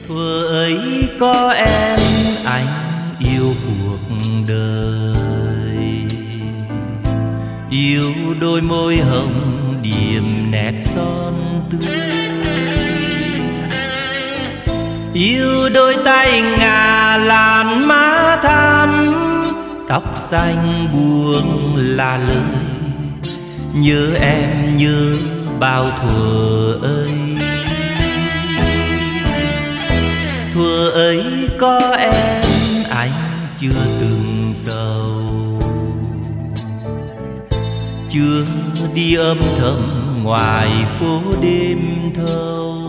Thuở ấy có em anh yêu cuộc đời, yêu đôi môi hồng điểm nét son tươi, yêu đôi tay ngà làn má thắm, tóc xanh buông là lời nhớ em nhớ bao thuở ấy. Thuở ấy có em anh chưa từng giàu, chưa đi âm thầm ngoài phố đêm thâu,